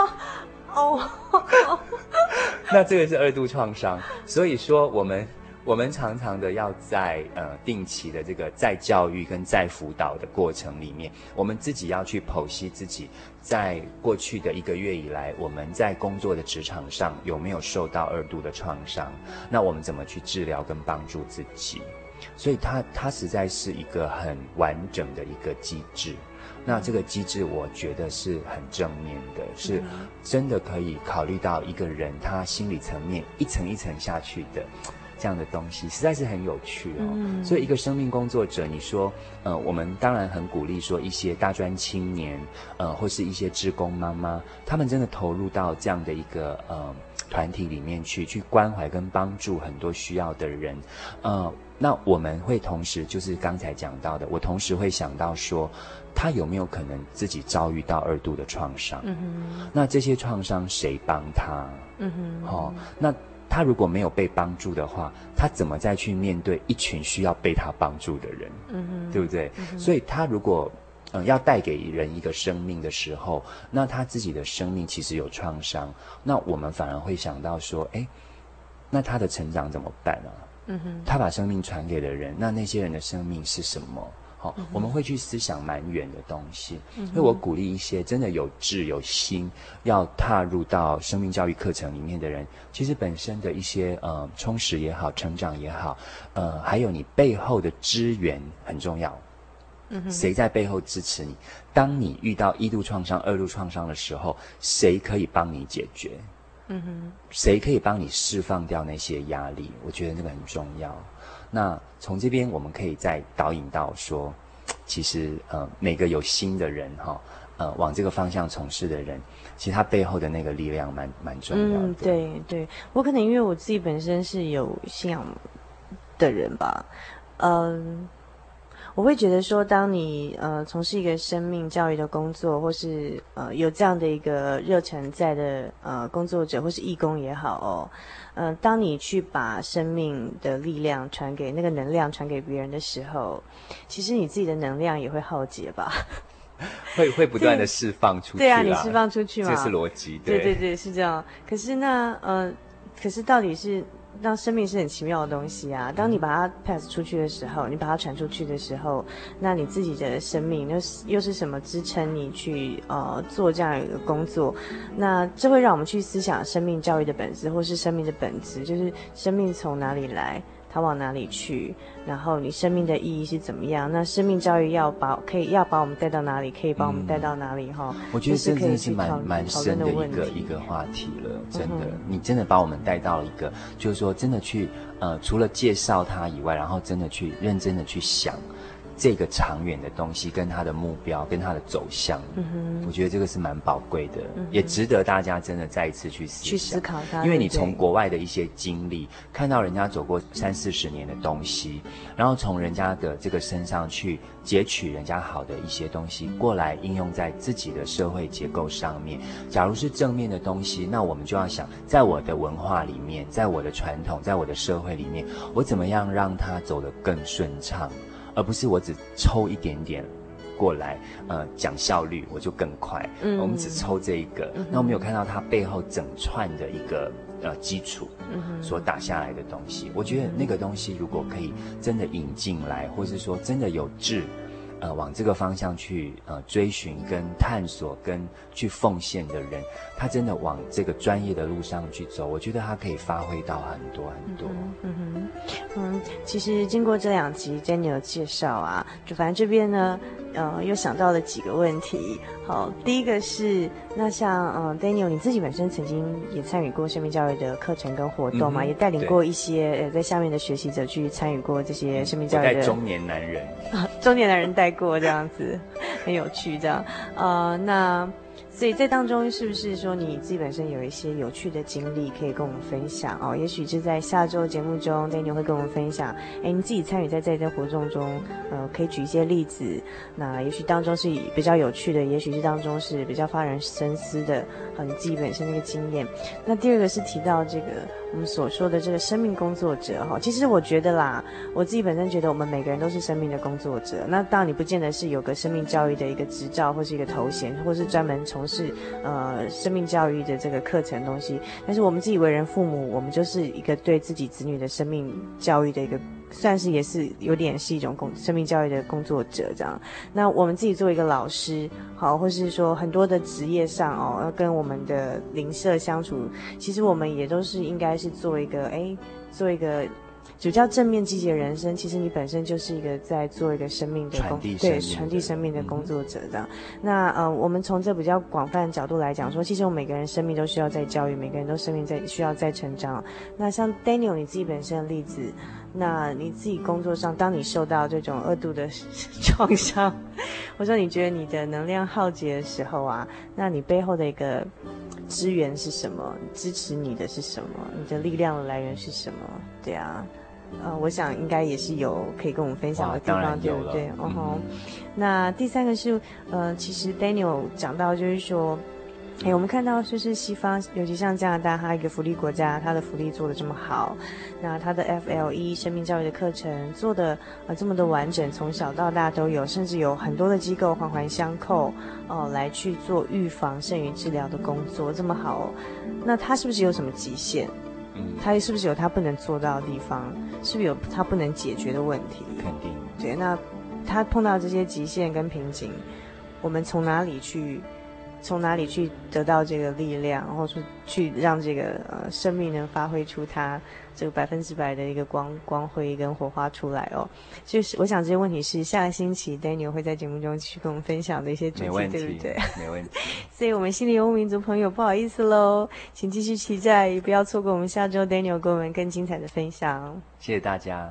那这个是二度创伤。所以说我们常常的要在定期的这个再教育跟再辅导的过程里面，我们自己要去剖析自己在过去的1个月以来，我们在工作的职场上有没有受到二度的创伤，那我们怎么去治疗跟帮助自己。所以它实在是一个很完整的一个机制。那这个机制我觉得是很正面的，是真的可以考虑到一个人他心理层面一层一层下去的这样的东西，实在是很有趣哦。所以一个生命工作者，你说我们当然很鼓励说一些大专青年或是一些志工妈妈，他们真的投入到这样的一个团体里面去关怀跟帮助很多需要的人。那我们会同时就是刚才讲到的，我同时会想到说他有没有可能自己遭遇到二度的创伤。那这些创伤谁帮他？那他如果没有被帮助的话，他怎么再去面对一群需要被他帮助的人？对不对？所以他如果要带给人一个生命的时候，那他自己的生命其实有创伤，那我们反而会想到说，那他的成长怎么办啊？他把生命传给了人，那些人的生命是什么？我们会去思想蛮远的东西。所以我鼓励一些真的有志有心要踏入到生命教育课程里面的人，其实本身的一些充实也好，成长也好，还有你背后的支援很重要。谁在背后支持你？当你遇到一度创伤、二度创伤的时候，谁可以帮你解决？谁可以帮你释放掉那些压力？我觉得这个很重要。那从这边我们可以再导引到说，其实每个有心的人往这个方向从事的人，其实他背后的那个力量蛮重要的。
对，我可能因为我自己本身是有信仰的人吧，我会觉得说，当你从事一个生命教育的工作，或是有这样的一个热忱在的工作者，或是义工也好当你去把生命的力量传给那个能量传给别人的时候，其实你自己的能量也会耗竭吧。
会不断的释放出去。
对啊，你释放出去嘛，
这是逻辑。
对，是这样。可是到底是让生命是很奇妙的东西啊。当你把它 pass 出去的时候，你把它传出去的时候，那你自己的生命又是什么支撑你去做这样一个工作？那这会让我们去思想生命教育的本质，或是生命的本质，就是生命从哪里来，它往哪里去，然后你生命的意义是怎么样？那生命教育要把我们带到哪里？可以把我们带到哪里？
我觉得真的是蛮深的一个话题了，真的，你真的把我们带到一个，就是说真的去除了介绍它以外，然后真的去认真的去想， 这个长远的东西，跟他的目标，跟他的走向。我觉得这个是蛮宝贵的，也值得大家真的再一次去思
考它。
因为你从国外的一些经历，看到人家走过30-40年的东西，然后从人家的这个身上去截取人家好的一些东西过来应用在自己的社会结构上面。假如是正面的东西，那我们就要想，在我的文化里面，在我的传统，在我的社会里面，我怎么样让它走得更顺畅，而不是我只抽一点点过来，讲效率我就更快。我们只抽这一个，那我们有看到它背后整串的一个基础所打下来的东西。我觉得那个东西如果可以真的引进来，或是说真的有志往这个方向去追寻跟探索跟去奉献的人，他真的往这个专业的路上去走，我觉得他可以发挥到很多很多。
其实经过这2集 Daniel 的介绍啊，就反正这边呢又想到了几个问题。好，第一个是那像Daniel 你自己本身曾经也参与过生命教育的课程跟活动嘛，也带领过一些在下面的学习者去参与过这些生命教育的。
我带中年男人
中年男人带过这样子，很有趣这样。那所以在当中是不是说你自己本身有一些有趣的经历可以跟我们分享哦？也许是在下周节目中 Daniel 会跟我们分享，你自己参与在这活动中，可以举一些例子。那也许当中是比较有趣的，也许是当中是比较发人深思的，你自己本身那个经验。那第二个是提到这个我们所说的这个生命工作者哈，其实我觉得啦，我自己本身觉得我们每个人都是生命的工作者。那当然你不见得是有个生命教育的一个执照或是一个头衔，或是专门从事生命教育的这个课程东西，但是我们自己为人父母，我们就是一个对自己子女的生命教育的一个，算是也是有点是一种生命教育的工作者这样。那我们自己作为一个老师好，或是说很多的职业上要跟我们的邻舍相处，其实我们也都是应该是做一个主叫正面积极的人生，其实你本身就是一个在做一个生命的传递生命的工作者这样。那我们从这比较广泛的角度来讲说，其实我们每个人生命都需要在教育，每个人都生命需要在成长。那像 Daniel 你自己本身的例子，那你自己工作上，当你受到这种2度的创伤，或者说你觉得你的能量耗竭的时候啊，那你背后的一个支援是什么？支持你的是什么？你的力量的来源是什么？对啊。我想应该也是有可以跟我们分享的地方，对不对？那第3个是其实 Daniel 讲到就是说，我们看到就是西方，尤其像加拿大，它一个福利国家，它的福利做得这么好，那它的 FLE 生命教育的课程做得这么的完整，从小到大都有，甚至有很多的机构环环相扣来去做预防胜于治疗的工作，这么好那它是不是有什么极限？他是不是有他不能做到的地方？是不是有他不能解决的问题？
肯定。
对，那他碰到这些极限跟瓶颈，我们从哪里去得到这个力量，然后去让这个生命能发挥出它这个100%的一个光辉跟火花出来哦。就是我想这些问题是下个星期 Daniel 会在节目中去跟我们分享的一些主题，对不对？
没问题。所
以我们心理游牧民族朋友不好意思咯，请继续期待，也不要错过我们下周 Daniel 跟我们更精彩的分享。
谢谢大家。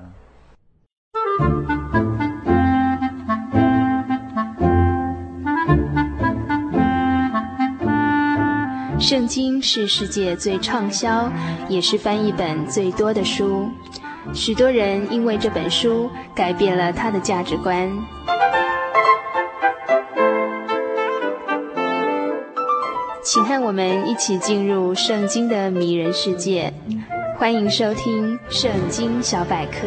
圣经是世界最畅销，也是翻译本最多的书。许多人因为这本书改变了他的价值观。请和我们一起进入圣经的迷人世界，欢迎收听《圣经小百科》。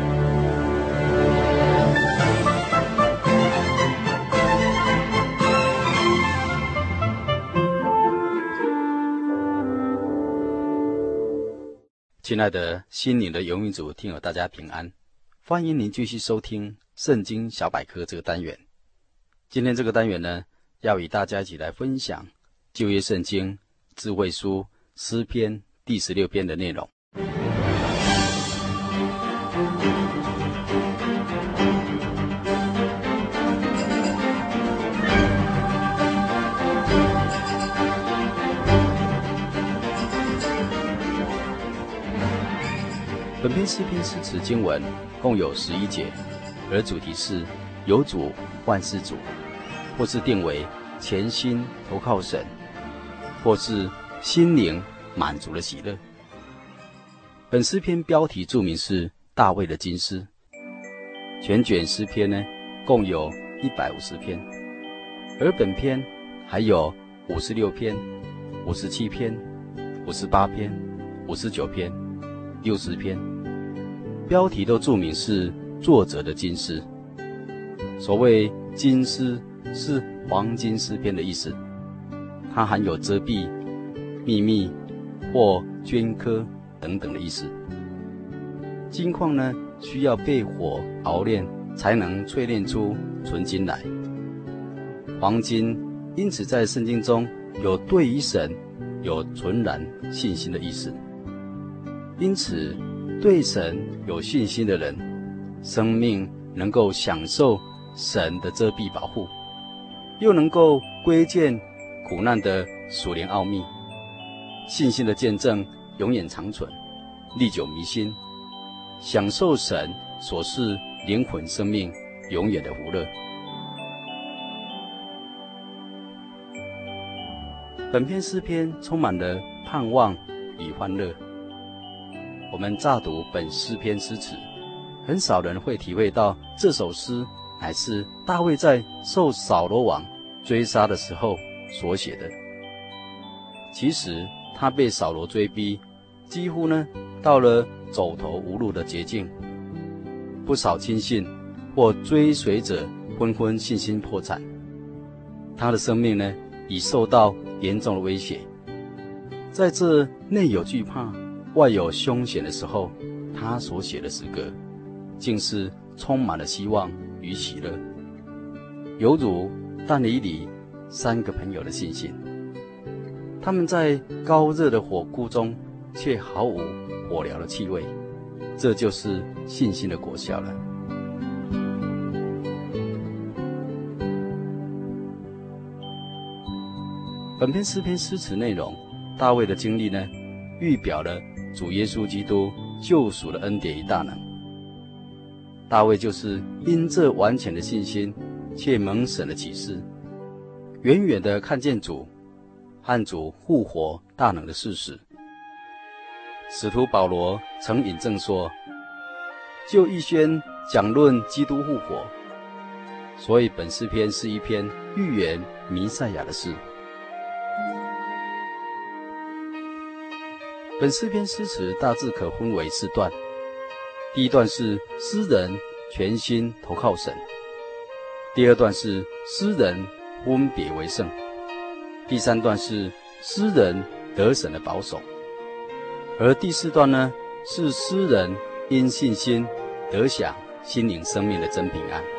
亲爱的心灵的游民族听友，大家平安，欢迎您继续收听圣经小百科这个单元。今天这个单元呢，要与大家一起来分享旧约圣经智慧书诗篇第16篇的内容。本篇诗篇诗词经文共有11节，而主题是有主万事足，或是定为全心投靠神，或是心灵满足的喜乐。本诗篇标题注明是大卫的金诗，全卷诗篇呢共有150篇，而本篇还有56篇、57篇、58篇、59篇、60篇，标题都注明是作者的金诗。所谓金诗是黄金诗篇的意思，它含有遮蔽、秘密或镌刻等等的意思。金矿呢需要被火熬炼才能淬炼出纯金来。黄金因此在圣经中有对于神有纯然信心的意思。因此对神有信心的人，生命能够享受神的遮蔽保护，又能够窥见苦难的属灵奥秘。信心的见证永远长存，历久弥新，享受神所赐灵魂生命永远的福乐。本篇诗篇充满了盼望与欢乐。我们乍读本诗篇诗词，很少人会体会到这首诗乃是大卫在受扫罗王追杀的时候所写的。其实他被扫罗追逼，几乎呢到了走投无路的绝境，不少亲信或追随者纷纷信心破产，他的生命呢已受到严重的威胁。在这内有惧怕外有凶险的时候，他所写的诗歌竟是充满了希望与喜乐，犹如但以理3个朋友的信心。他们在高热的火窟中却毫无火燎的气味，这就是信心的果效了。本篇诗篇诗词内容，大卫的经历呢，预表了主耶稣基督救赎的恩典与大能。大卫就是因这完全的信心，却蒙神的启示，远远地看见主和主复活大能的事实。使徒保罗曾引证说，就预先讲论基督复活，所以本诗篇是一篇预言弥赛亚的诗。本诗篇诗词大致可分为4段。第一段是诗人全心投靠神，第二段是诗人分别为圣，第3段是诗人得神的保守，而第4段呢，是诗人因信心得享心灵生命的真平安。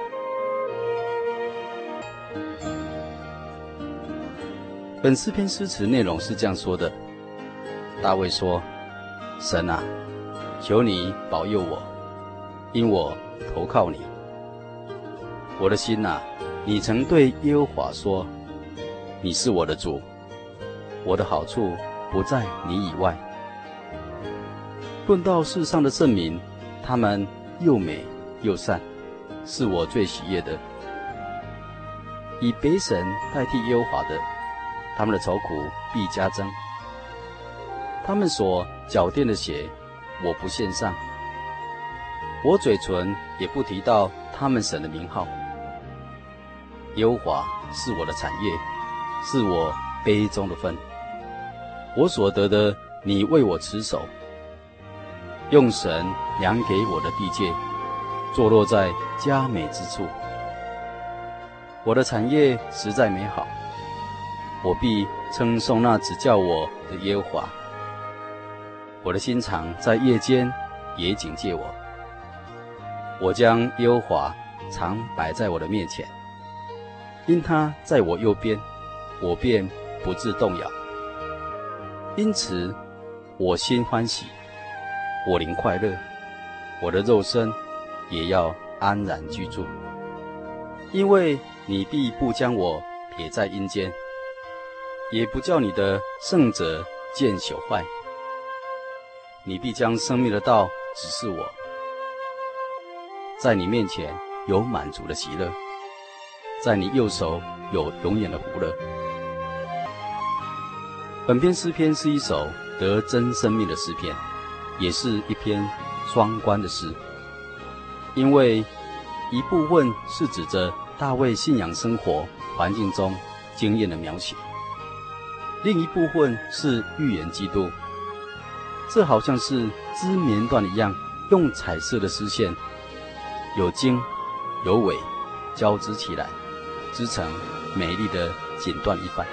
本诗篇诗词内容是这样说的：大卫说，神啊，求你保佑我，因我投靠你。我的心啊，你曾对耶和华说，你是我的主，我的好处不在你以外。论到世上的圣民，他们又美又善，是我最喜悦的。以别神代替耶和华的，他们的愁苦必加增。他们所缴奠的血，我不献上，我嘴唇也不提到他们神的名号。耶和华是我的产业，是我杯中的分，我所得的，你为我持守。用神量给我的地界，坐落在佳美之处。我的产业实在美好，我必称颂那指教我的耶和华。我的心肠在夜间也警戒我，我将耶和华常摆在我的面前，因他在我右边，我便不致动摇。因此我心欢喜，我灵快乐，我的肉身也要安然居住。因为你必不将我撇在阴间，也不叫你的圣者见朽坏。你必将生命的道指示我，在你面前有满足的喜乐，在你右手有永远的福乐。本篇诗篇是一首得真生命的诗篇，也是一篇双关的诗，因为一部分是指着大卫信仰生活环境中经验的描写，另一部分是预言基督。这好像是织棉缎一样，用彩色的丝线，有经有纬交织起来，织成美丽的锦缎一般。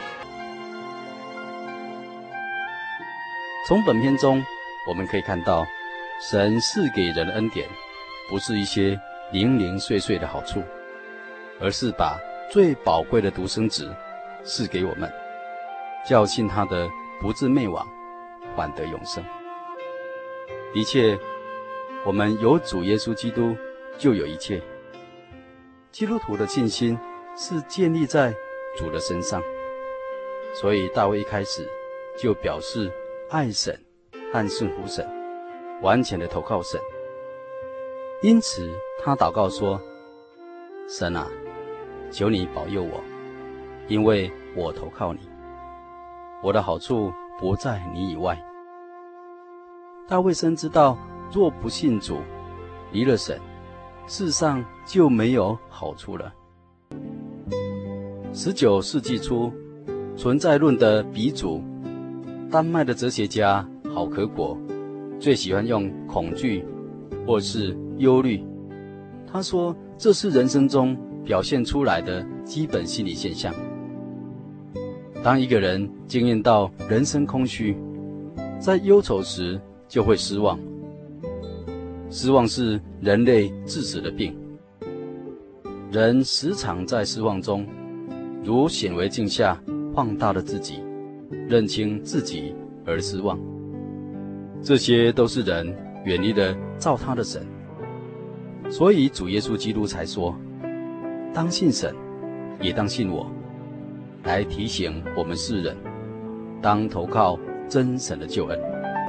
从本篇中我们可以看到，神赐给人的恩典不是一些零零碎碎的好处，而是把最宝贵的独生子赐给我们，叫信他的不至灭亡，反得永生。的确，我们有主耶稣基督就有一切。基督徒的信心是建立在主的身上，所以大卫一开始就表示爱神和顺服神，完全的投靠神。因此他祷告说，神啊，求你保佑我，因为我投靠你，我的好处不在你以外。大卫深知道，若不信主，离了神，世上就没有好处了。19世纪初，存在论的鼻祖，丹麦的哲学家郝可果，最喜欢用恐惧或是忧虑。他说，这是人生中表现出来的基本心理现象。当一个人经验到人生空虚，在忧愁时就会失望。失望是人类致死的病。人时常在失望中，如显微镜下放大了自己，认清自己而失望。这些都是人远离了造他的神。所以主耶稣基督才说，当信神，也当信我，来提醒我们世人，当投靠真神的救恩。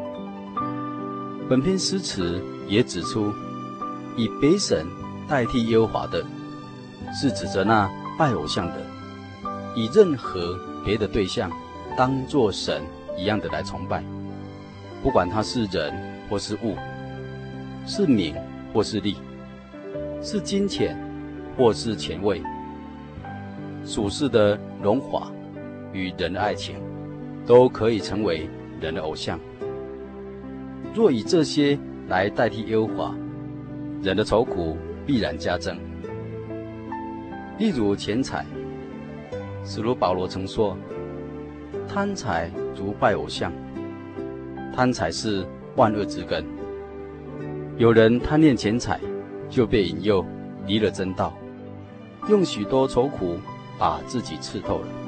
本篇诗词也指出，以别神代替耶和华的，是指着那拜偶像的，以任何别的对象当作神一样的来崇拜，不管他是人或是物，是名或是利，是金钱或是权位，属世的荣华与人的爱情，都可以成为人的偶像。若以这些来代替耶和华，人的愁苦必然加增。例如钱财，使徒保罗曾说，贪财如拜偶像，贪财是万恶之根。有人贪恋钱财，就被引诱离了真道，用许多愁苦把自己刺透了。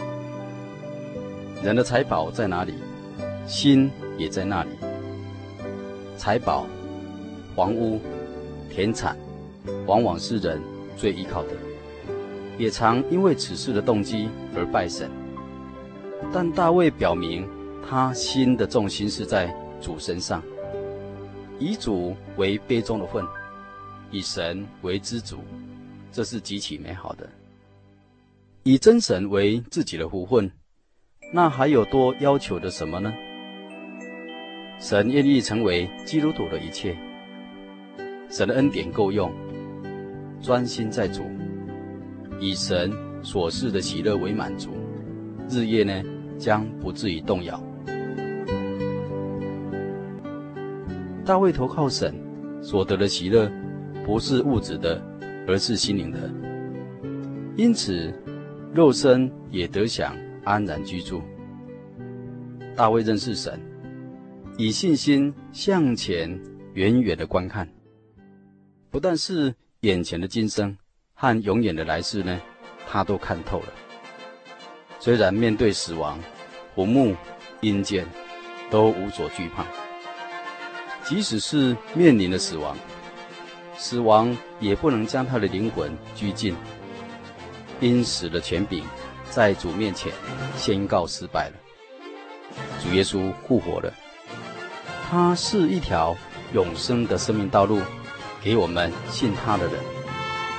人的财宝在哪里，心也在那里。财宝、房屋、田产，往往是人最依靠的，也常因为此事的动机而拜神。但大卫表明，他心的重心是在主身上，以主为杯中的分，以神为知足，这是极其美好的。以真神为自己的福分，那还有多要求的什么呢？神愿意成为基督徒的一切，神的恩典够用，专心在主，以神所赐的喜乐为满足，日夜呢将不至于动摇。大卫投靠神所得的喜乐，不是物质的，而是心灵的，因此肉身也得享安然居住。大卫认识神，以信心向前远远的观看，不但是眼前的今生和永远的来世呢，他都看透了。虽然面对死亡、坟墓、阴间，都无所惧怕。即使是面临了死亡，死亡也不能将他的灵魂拘禁，因死的权柄在主面前宣告失败了。主耶稣复活了，他是一条永生的生命道路，给我们信他的人。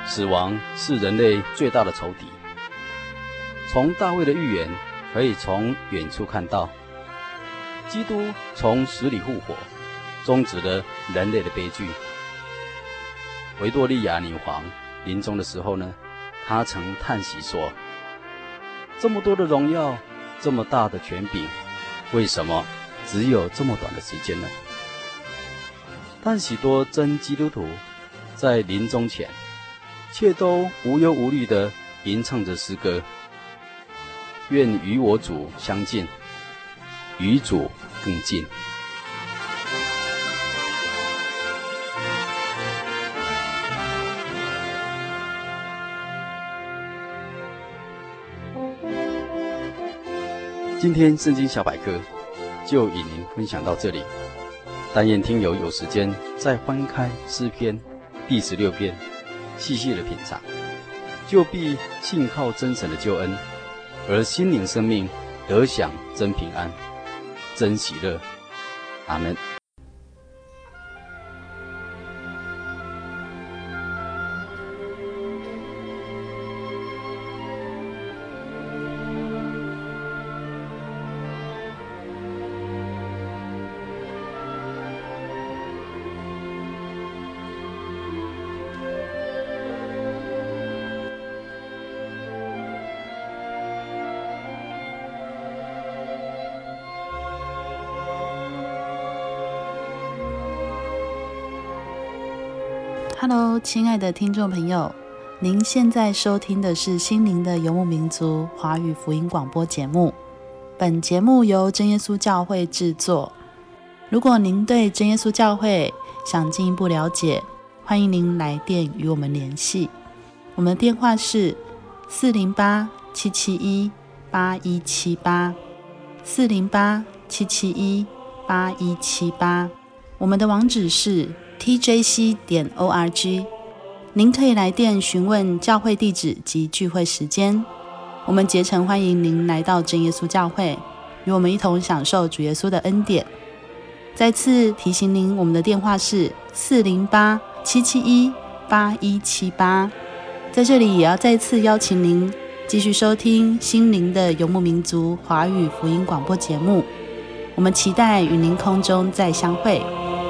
死亡是人类最大的仇敌。从大卫的预言可以从远处看到，基督从死里复活，终止了人类的悲剧。维多利亚女皇临终的时候呢，她曾叹息说，这么多的荣耀，这么大的权柄，为什么只有这么短的时间呢？但许多真基督徒在临终前却都无忧无虑地吟唱着诗歌，愿与我主相近，与主更近。今天圣经小百科就与您分享到这里，但愿听友有时间再翻开诗篇第16篇，细细的品尝，就必信靠真神的救恩，而心灵生命得享真平安、真喜乐。阿们。
Hello， 亲爱的听众朋友，您现在收听的是心灵的游牧民族华语福音广播节目。本节目由真耶稣教会制作。如果您对真耶稣教会想进一步了解，欢迎您来电与我们联系。我们的电话是408-771-8178 408-771-8178。我们的网址是tjc.org， 您可以来电询问教会地址及聚会时间。我们竭诚欢迎您来到真耶稣教会，与我们一同享受主耶稣的恩典。再次提醒您，我们的电话是408-771-8178。在这里也要再次邀请您继续收听心灵的游牧民族华语福音广播节目，我们期待与您空中再相会。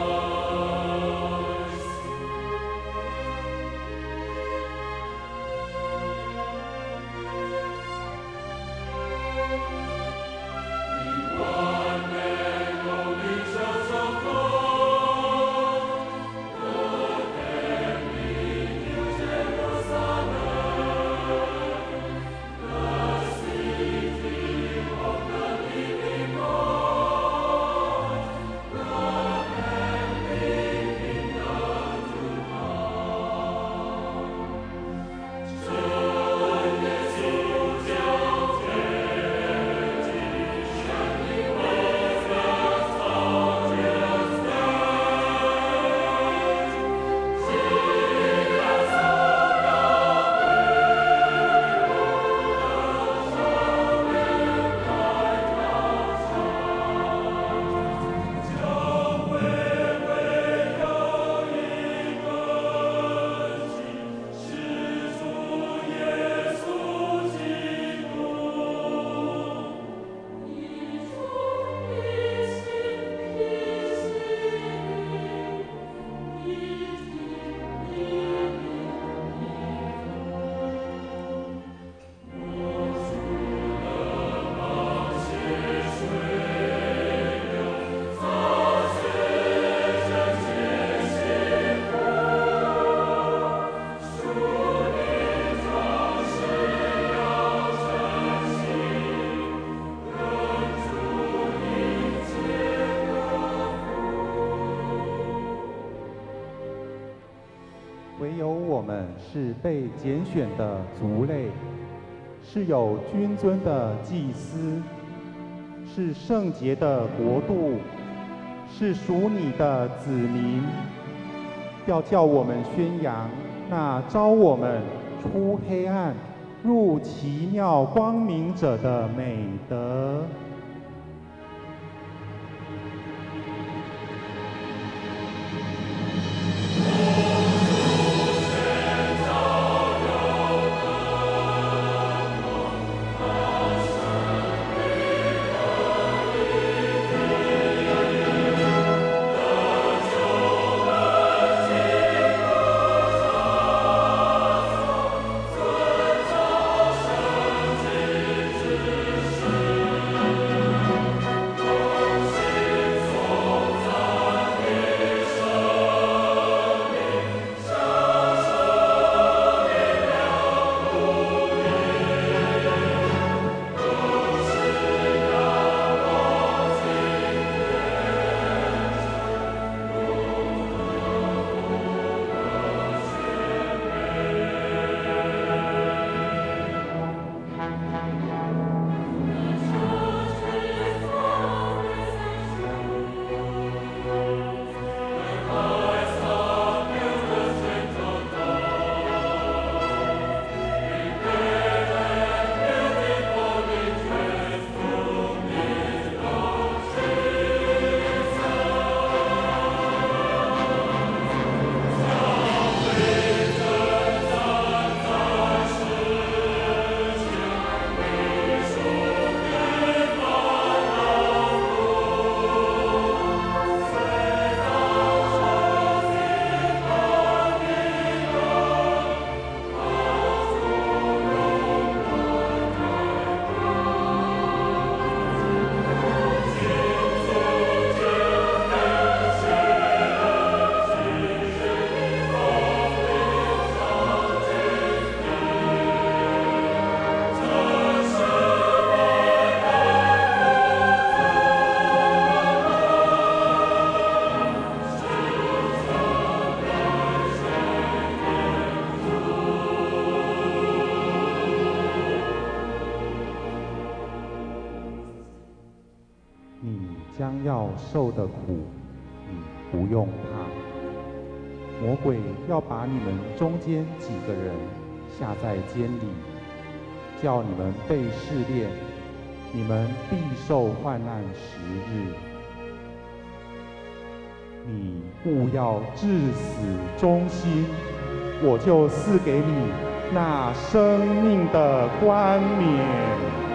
唯有我们是被拣选的族类，是有君尊的祭司，是圣洁的国度，是属你的子民。要叫我们宣扬那召我们出黑暗入奇妙光明者的美德。
主
将要受的苦，你不用怕。魔鬼要把你们中间几个人下在监里，叫你们被试炼，你们必受患难10日。你务要至死忠心，我就赐给你那生命的冠冕。